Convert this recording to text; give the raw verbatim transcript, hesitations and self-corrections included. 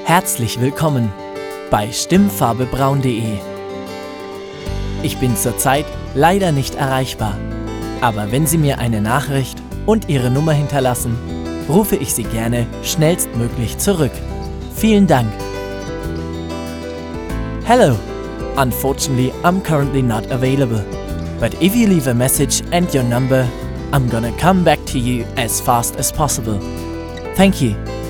Herzlich willkommen bei stimmfarbebraun punkt de. Ich bin zurzeit leider nicht erreichbar, aber wenn Sie mir eine Nachricht und Ihre Nummer hinterlassen, rufe ich Sie gerne schnellstmöglich zurück. Vielen Dank. Hello. Unfortunately, I'm currently not available. But if you leave a message and your number, I'm gonna come back to you as fast as possible. Thank you.